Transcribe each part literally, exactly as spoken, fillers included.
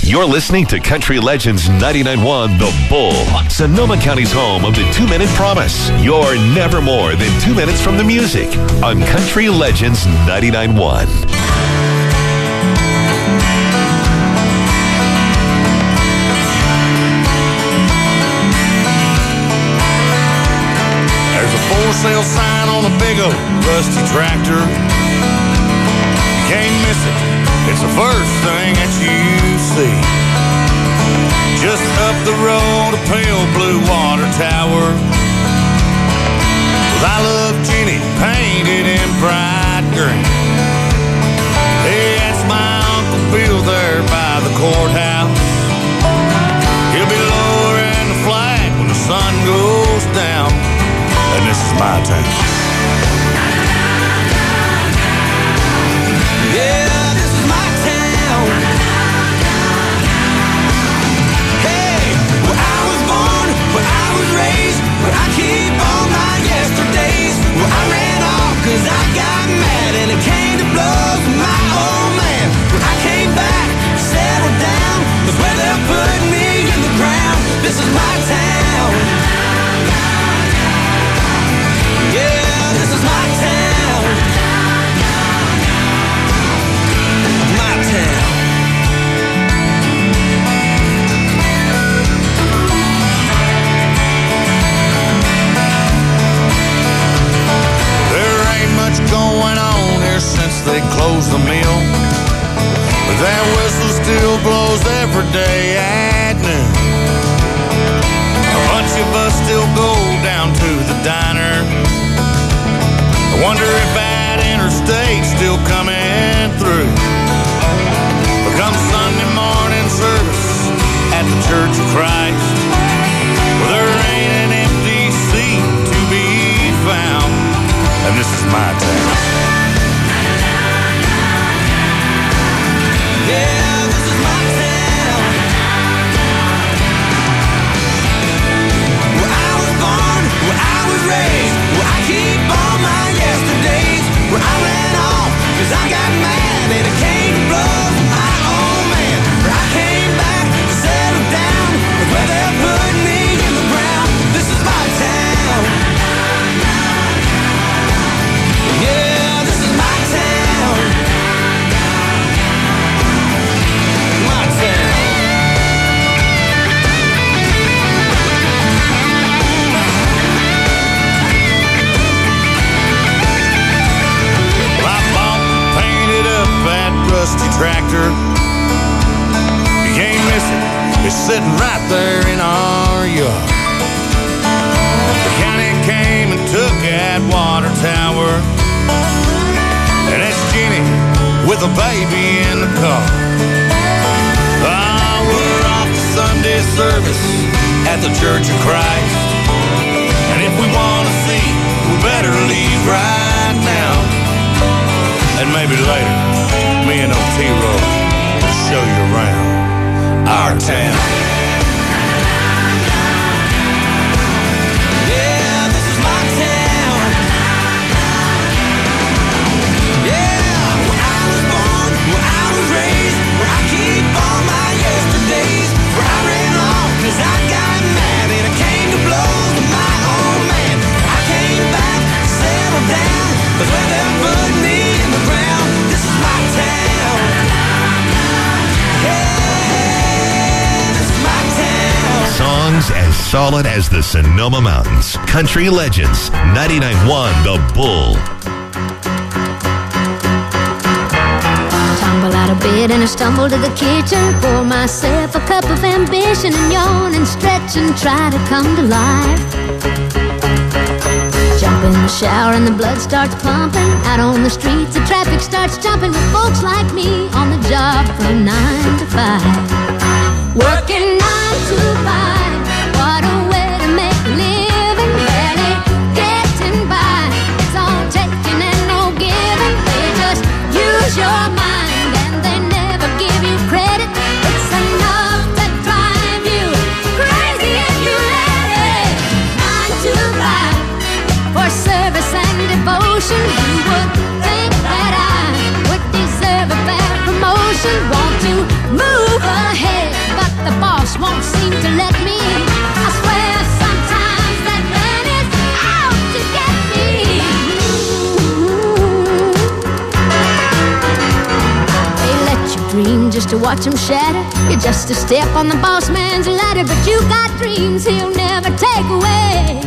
You're listening to Country Legends ninety-nine point one The Bull, Sonoma County's home of the two-minute promise. You're never more than two minutes from the music on Country Legends ninety-nine point one. There's a for sale sign on a big old rusty tractor. You can't miss it. It's the first thing that you see. Just up the road, a pale blue water tower with I Love Jenny painted in bright green. Hey, that's my Uncle Bill there by the courthouse. He'll be lowering the flag when the sun goes down. And this is my town. Yeah. But I keep all my yesterdays. Well, I ran off cause I got mad and it came to blows with my old man. But I came back, settled down, that's where they'll put me in the ground. This is my town. Yeah, this is my town. My town. Going on here since they closed the mill, but that whistle still blows every day at noon. A bunch of us still go down to the diner. I wonder if that interstate's still coming through. But come Sunday morning service at the Church of Christ, well, there ain't an empty seat to be found. And this is my town. Yeah, this is my town. Where I was born, where I was raised, where I keep all my yesterdays. Where I ran off, cause I got mad and it came to blows with my old man. Where I came back, settled down, where they'll put me in the ground. This is my town. Yeah, this is my town. My town. Well, I bought and painted up that rusty tractor. You can't miss it. It's sitting right there in our yard. The county came and took that water tower. And that's Jenny with a baby in the car. Oh, we're off to Sunday service at the Church of Christ. And if we want to see, we better leave right now. And maybe later, me and Otero will show you around our town. Cause I got mad and I came to blows with my old man. I came back, settled down, that's where they put me in the ground. This is my town. Yeah, this is my town. Songs as solid as the Sonoma Mountains. Country Legends ninety-nine point one The Bull. Out of bed and I stumble to the kitchen, pour myself a cup of ambition and yawn and stretch and try to come to life. Jump in the shower and the blood starts pumping. Out on the streets the traffic starts jumping with folks like me on the job from nine to five. Working nine to five, what a way to make a living. Barely getting by, it's all taking and no giving. They just use your mind. They never give you credit. It's enough to drive you crazy if you let it. Nine to five for service and devotion. You would think that I would deserve a fair promotion. Want to move let me. I swear sometimes that man is out to get me. They let you dream just to watch him shatter. You're just a step on the boss man's ladder, but you got dreams he'll never take away.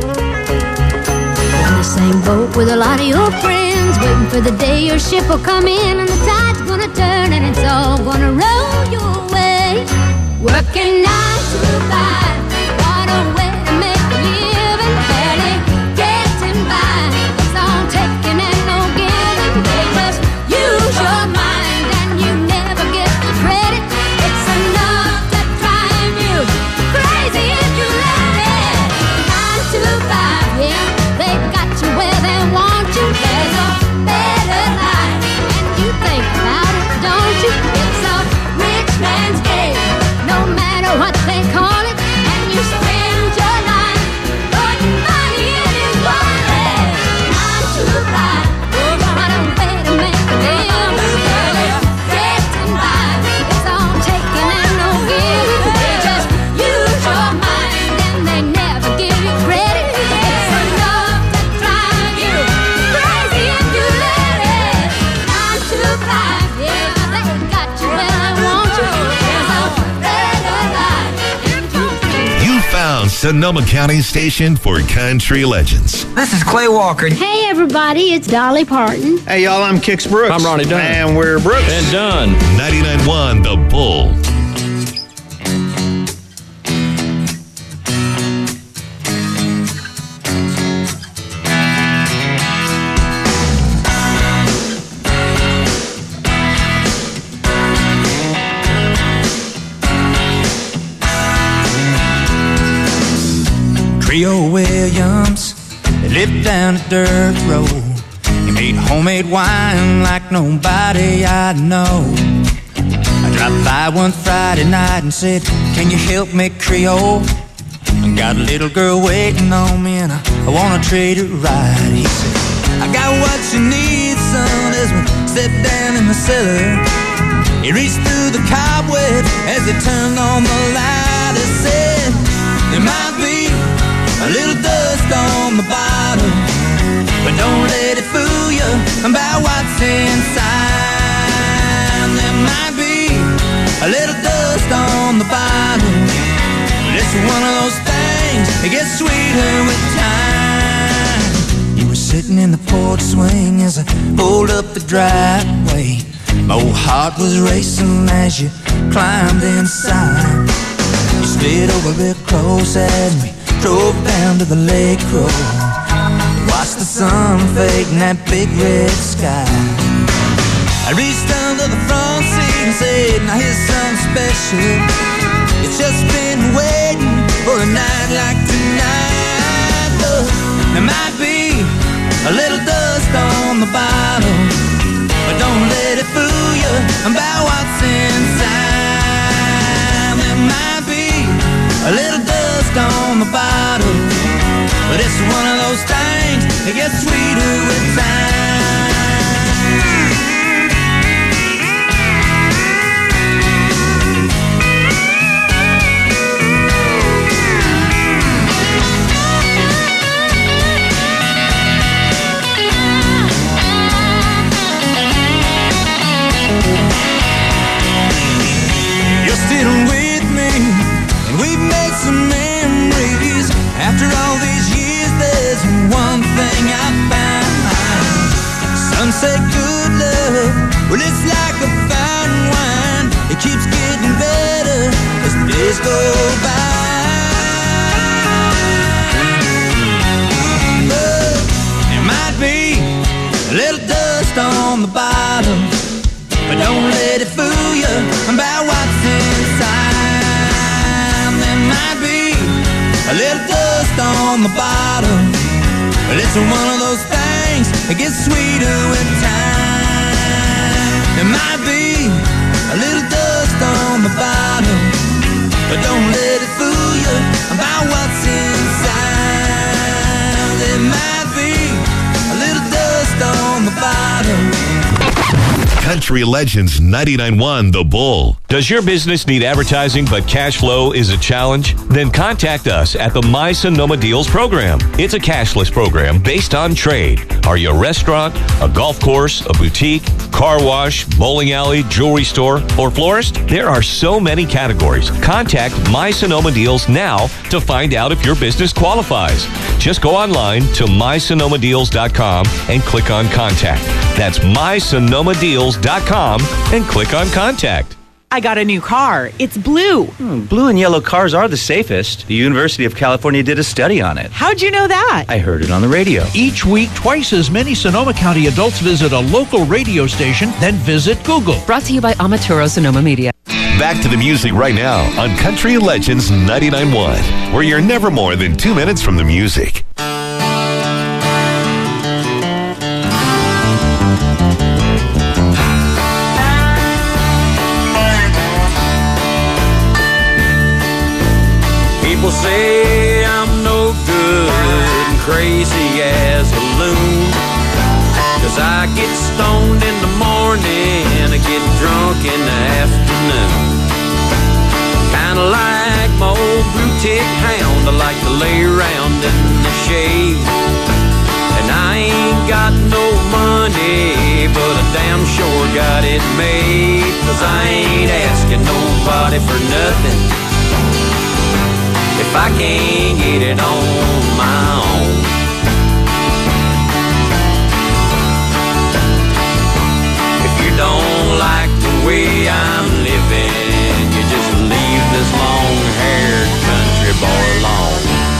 In the same boat with a lot of your friends, waiting for the day your ship will come in and the tide's gonna turn and it's all gonna roll your way. Working nine to five, what a way to make a living, barely getting by. It's all taking and no giving. They just use your mind and you never get the credit. It's enough to drive you crazy if you let it. Nine to five, yeah, they've got you where they want you. There's a better life, and you think about it, don't you? It's a rich man's game, no matter what they call it. And you spend your life putting money in his wallet. Nine to five, what a way to make a living, barely getting by. It's all taking and no giving. They just use your mind and they never give you credit. It's enough to drive you crazy if you let it. Nine to five, yeah, they got you where they want you. There's a better life if you dream. You found Sonoma County's station for country legends. This is Clay Walker. Hey everybody, it's Dolly Parton. Hey y'all, I'm Kix Brooks. I'm Ronnie Dunn. And we're Brooks. And done. ninety-nine point one The Bull. Trio Williams, they lived down a dirt road. He made homemade wine like nobody I know. I dropped by one Friday night and said, can you help me, Creole? I got a little girl waiting on me and I, I wanna treat her right. He said, I got what you need, son, as we stepped down in the cellar. He reached through the cobwebs as he turned on the light. He said, there might be a little dust on the bottom, but don't let it fool you about what's inside. There might be a little dust on the bottom, but it's one of those things that gets sweeter with time. You were sitting in the porch swing as I pulled up the driveway. My old heart was racing as you climbed inside. You slid over real close as we drove down to the lake road. Watched the sun fade in that big red sky. I reached under the front seat and said, now here's something special. It's just been waiting for a night like tonight. Look, there might be a little dust on the bottom, but don't let it fool you about what's inside. There might be a little dust on the bottom, but it's one of those things that gets sweeter with time. You're still with me, and we've made some memories. After all these years, there's one thing I found. Some say good love, well it's like a fine wine. It keeps getting better as the days go by. But there might be a little dust on the bottom, but don't let it fool you about what's inside. There might be a little dust on the bottom, but it's one of those things that gets sweeter with time. There might be a little dust on the bottom, but don't let it fool you about what's inside. There might be a little dust on the bottom. Country Legends ninety-nine point one The Bull. Does your business need advertising but cash flow is a challenge? Then contact us at the My Sonoma Deals program. It's a cashless program based on trade. Are you a restaurant, a golf course, a boutique, car wash, bowling alley, jewelry store, or florist? There are so many categories. Contact My Sonoma Deals now to find out if your business qualifies. Just go online to my sonoma deals dot com and click on Contact. That's my sonoma deals dot com and click on Contact. I got a new car. It's blue. Hmm, blue and yellow cars are the safest. The University of California did a study on it. How'd you know that? I heard it on the radio. Each week, twice as many Sonoma County adults visit a local radio station than visit Google. Brought to you by Amaturo Sonoma Media. Back to the music right now on Country Legends ninety-nine point one, where you're never more than two minutes from the music. People say I'm no good and crazy as a loon, 'cause I get stoned in the morning and I get drunk in the afternoon. Kinda like my old blue tick hound, I like to lay around in the shade. And I ain't got no money, but I damn sure got it made, 'cause I ain't asking nobody for nothing if I can't get it on my own. If you don't like the way I'm living, you just leave this long-haired country boy alone.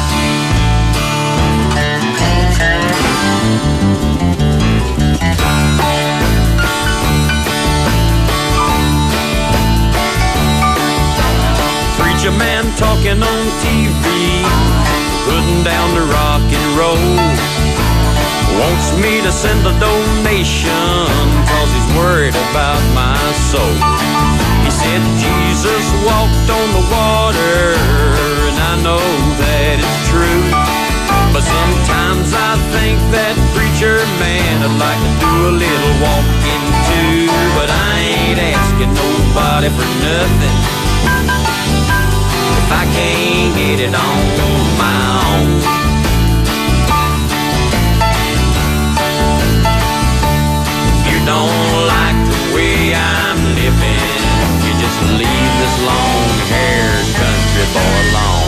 Preacher man talking on T V, putting down the rock and roll, wants me to send a donation 'cause he's worried about my soul. He said Jesus walked on the water, and I know that it's true, but sometimes I think that preacher man would like to do a little walking too. But I ain't asking nobody for nothing if I can't get it on my own. If you don't like the way I'm living, you just leave this long-haired country boy alone.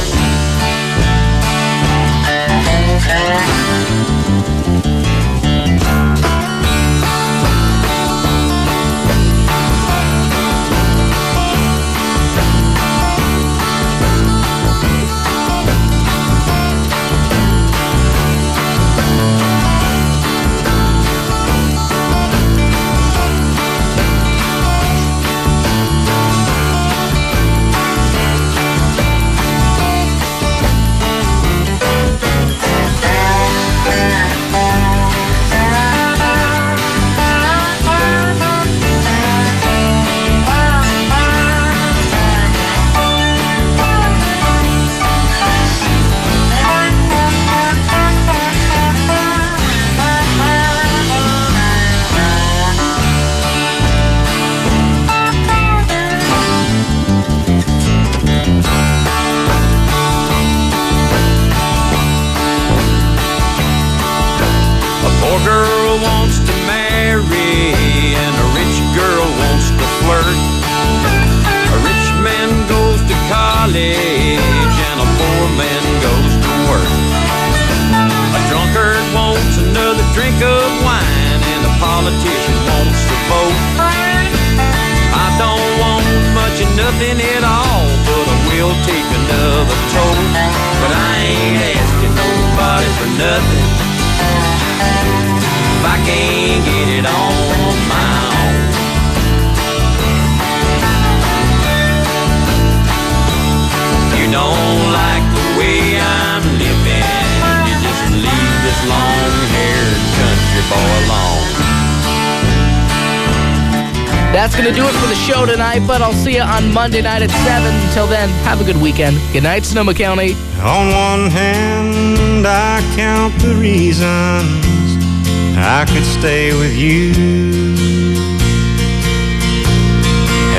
That's going to do it for the show tonight, but I'll see you on Monday night at seven. Until then, have a good weekend. Good night, Sonoma County. On one hand, I count the reasons I could stay with you.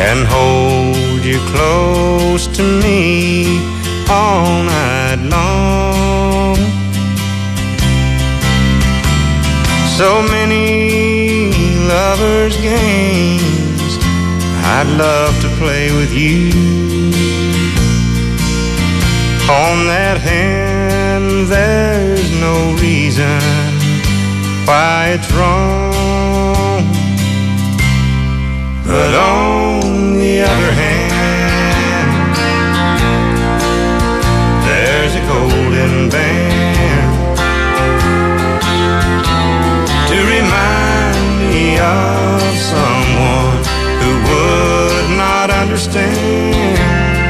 and hold you close to me all night long. So many lovers' games I'd love to play with you. On that hand, there's no reason why it's wrong. But on the other hand, there's a golden band to remind me of someone who would not understand.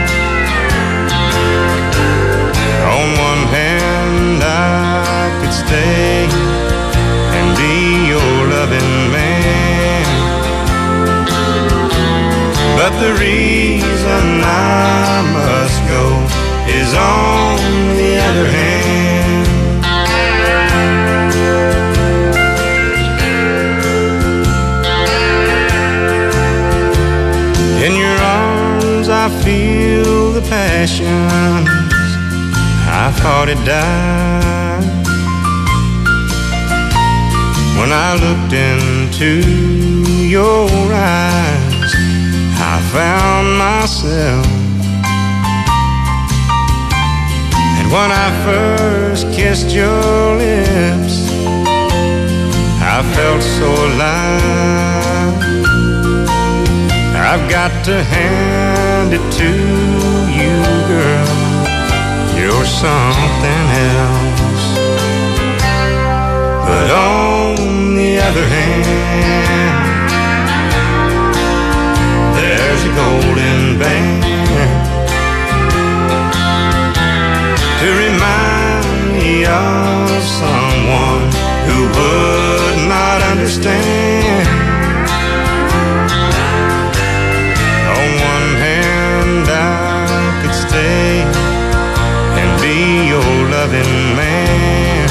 On one hand, I could stay and be your loving man, but the reason I must go is on the other hand. In your arms I feel the passions I thought it died. When I looked into your eyes, I found myself. And when I first kissed your lips, I felt so alive. I've got to hand it to you, girl, you're something else. But on the other hand, there's a golden band to remind me of someone who would not understand. On one hand, I could stay and be your loving man,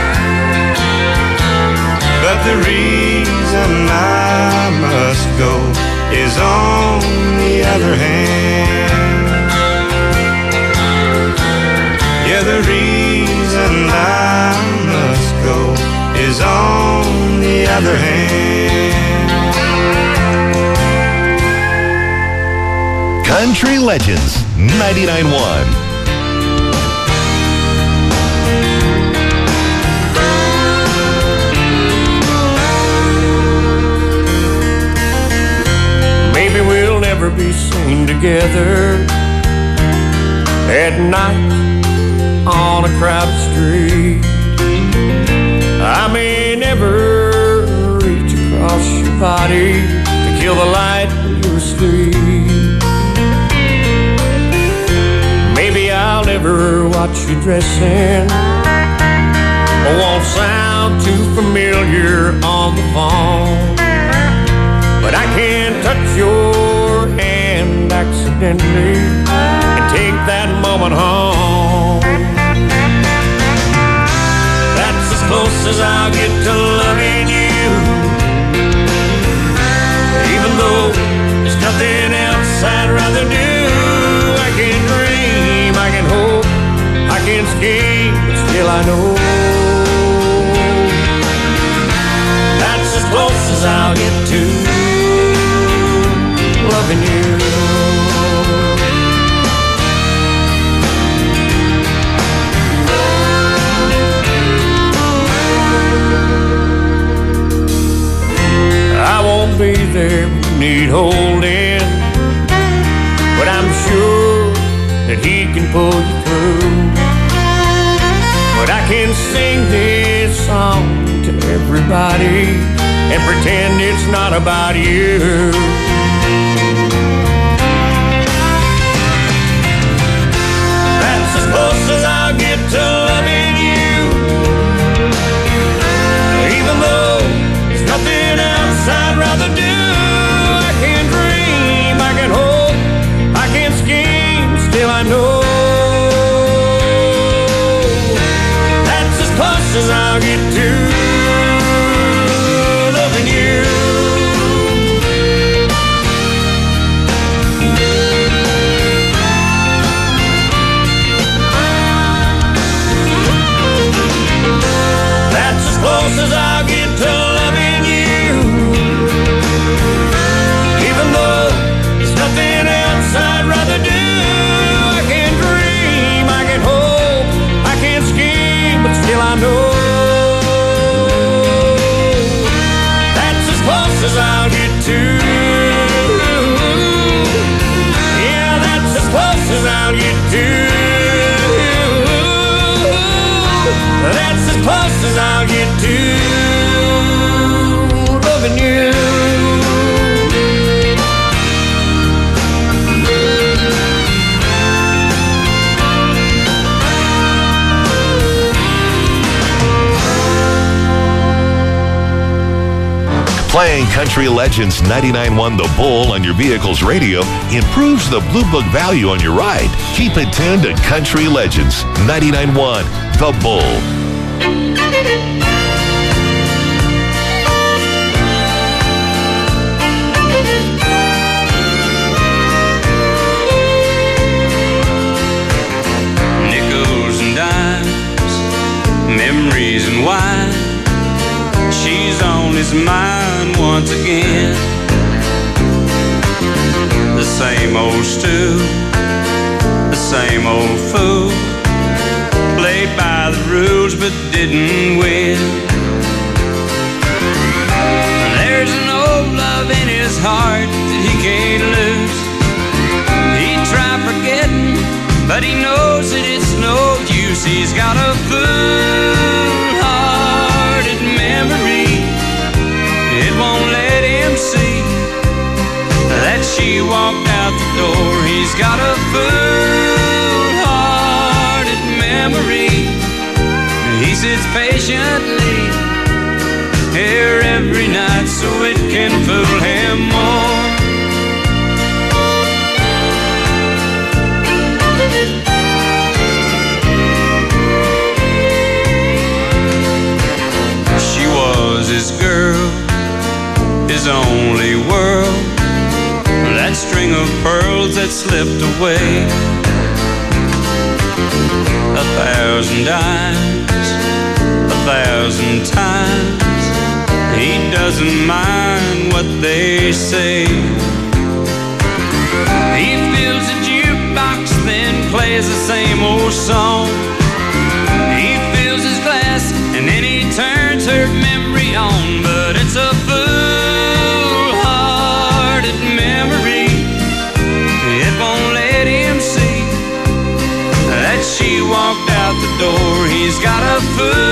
but the reason I must go is on the other hand. Yeah, the reason I must go is on the other hand. Country Legends ninety-nine point one. Maybe we'll never be seen together at night on a crowded street. I may never reach across your body to kill the light when you're asleep. Maybe I'll never watch you dressing, or won't sound too familiar on the phone. But I can touch your hand accidentally and take that moment home. That's as close as I'll get to loving you, even though there's nothing else I'd rather do. I can dream, I can hope, I can scheme, but still I know that's as close as I'll get to loving you. I won't be there when you need holding, but I'm sure that he can pull you through. But I can sing this song to everybody and pretend it's not about you. That's as close as I'll get to loving you, even though there's nothing else I'd rather do. I can dream, I can hope, I can scheme, still I know that's as close as I'll get to loving you. to loving you. Playing Country Legends ninety-nine point one The Bull on your vehicle's radio improves the Blue Book value on your ride. Keep it tuned to Country Legends ninety-nine point one The Bull. Nickels and dimes, memories and wine. She's on his mind once again. The same old stew, the same old fool. Played by the rules but didn't win. There's an old love in his heart that he can't lose. He tried forgetting, but he knows that it's no use. He's got a fool-hearted memory. It won't let him see that she walked out the door. He's got a fool-hearted memory. He sits patiently here every night so it can fool him more. She was his girl, his only world. That string of pearls that slipped away. A thousand dimes, a thousand times. He doesn't mind what they say. He fills a jukebox, then plays the same old song. He fills his glass, and then he turns her memory on. But it's a fool-hearted memory. It won't let him see that she walked out the door. He's got a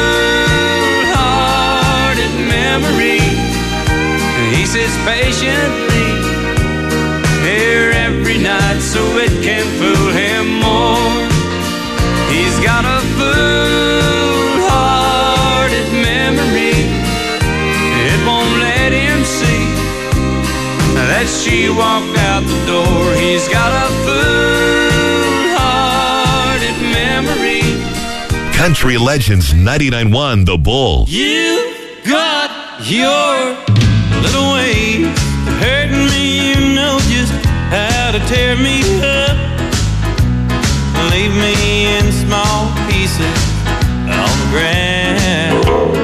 fool-hearted memory. He sits patiently here every night so it can fool him more. He's got a fool-hearted memory. It won't let him see that she walked out the door. He's got a fool-hearted memory. Country Legends ninety-nine point one The Bull. You got your little way of hurting me. You know just how to tear me up. Leave me in small pieces on the ground.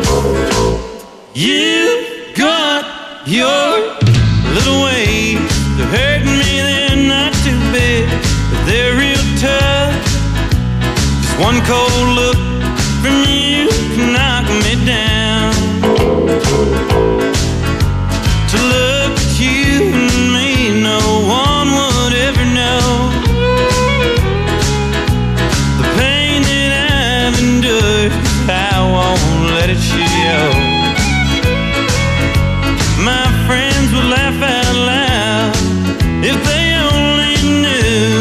You got your little ways of hurting me. They're not too big, but they're real tough. Just one cold look from you can knock me down. To look at you and me, no one would ever know the pain that I've endured. I won't let it show. My friends would laugh out loud if they only knew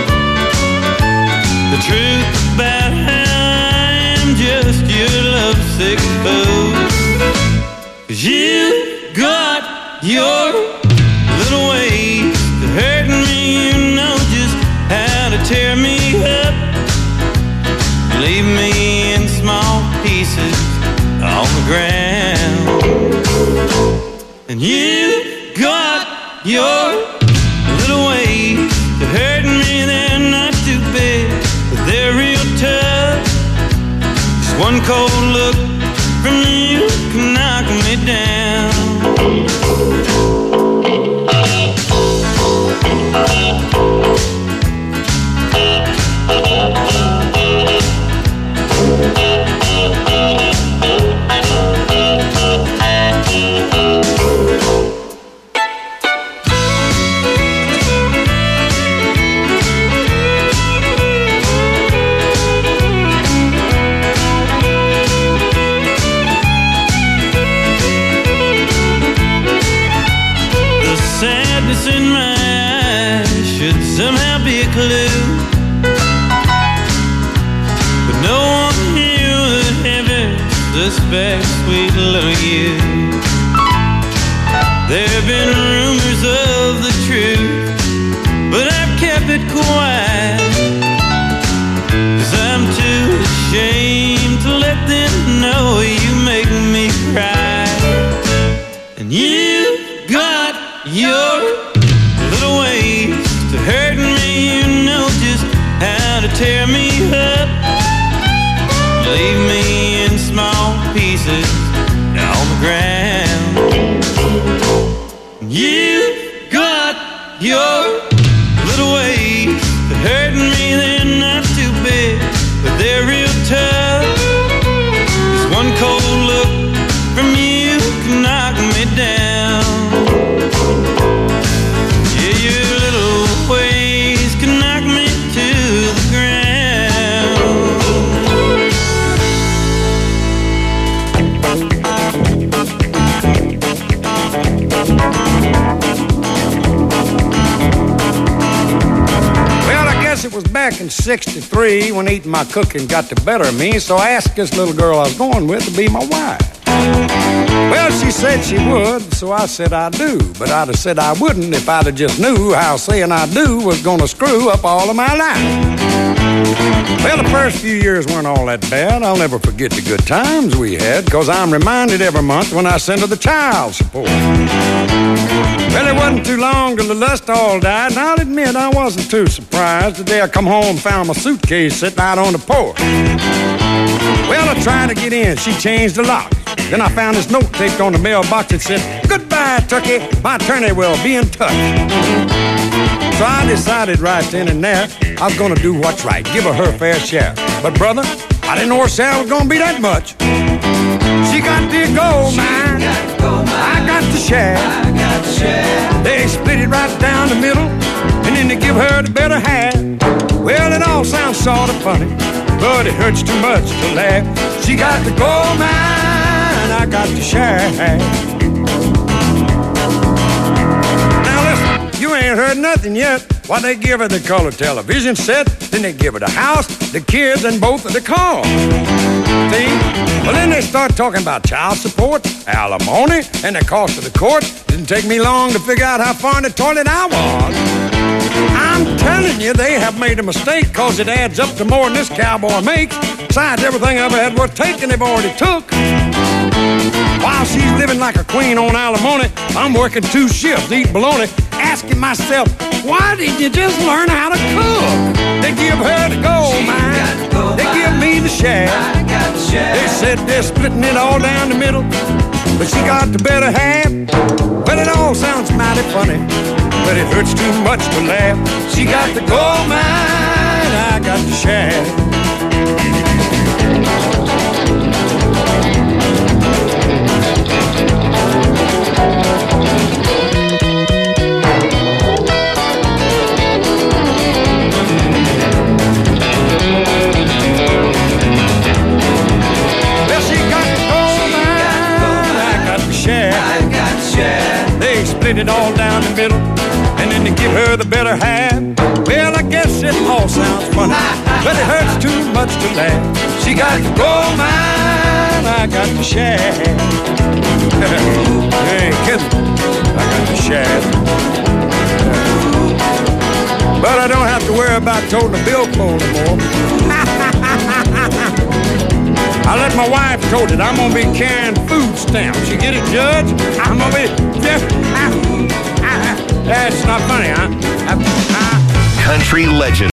the truth about how I am just your lovesick fool. 'Cause you got your little ways of hurting me. You know just how to tear me up. Leave me in small pieces on the ground. And you got your little ways of hurting me. They're not too big, but they're real tough. Just one cold look from you can knock me down. me a clue, but no one here would ever suspect sweet little you. There have been rumors of the truth, but I've kept it quiet, 'cause I'm too ashamed to let them know you make me cry. And you got your little ways to hurt me, you know just how to tear me up, leave me in small pieces on the ground. You got your little ways to hurt me, they're not too big, but they're real tough. Just one cold look from you can knock me down. Yeah, your little ways can knock me to the ground. Well, I guess it was back in sixty-three when eating my cooking got the better of me, so I asked this little girl I was going with to be my wife. Well, she said she would, so I said I do. But I'd have said I wouldn't if I'd have just knew how saying I do was gonna screw up all of my life. Well, the first few years weren't all that bad. I'll never forget the good times we had, 'cause I'm reminded every month when I send her the child support. Well, it wasn't too long till the lust all died, and I'll admit I wasn't too surprised the day I come home and found my suitcase sitting out on the porch. Well, I tried to get in. She changed the lock. Then I found this note taped on the mailbox that said, "Goodbye, Turkey. My attorney will be in touch." So I decided right then and there I was going to do what's right, give her her fair share. But, brother, I didn't know her share was going to be that much. She got the gold mine. I got the share. They split it right down the middle, and then they give her the better half. Well, it all sounds sort of funny, but it hurts too much to laugh. She got the gold mine, I got the share. Now listen, you ain't heard nothing yet. Why, they give her the color television set, then they give her the house, the kids, and both of the cars. See? Well, then they start talking about child support, alimony, and the cost of the court. Didn't take me long to figure out how far in the toilet I was. I'm telling you, they have made a mistake, 'cause it adds up to more than this cowboy makes. Besides, everything I ever had worth taking, they've already took. While she's living like a queen on alimony, I'm working two shifts, eating bologna, asking myself, why didn't you just learn how to cook? They give her the gold mine, they give me the share. They said they're splitting it all down the middle, but she got the better half. Well, it all sounds mighty funny, but it hurts too much to laugh. She got the gold mine, I got the share. Well, she got the gold mine, I got the share. They split it all down the middle, and then they give her the better half. Well, I guess it all sounds funny, but it hurts too much to laugh. She got the gold mine, I got the share. You ain't kidding, I got the share. But I don't have to worry about toting a billfold anymore. I let my wife tote it. I'm gonna be carrying food stamps. You get it, Judge? I'm gonna be. That's not funny, huh? Country legend.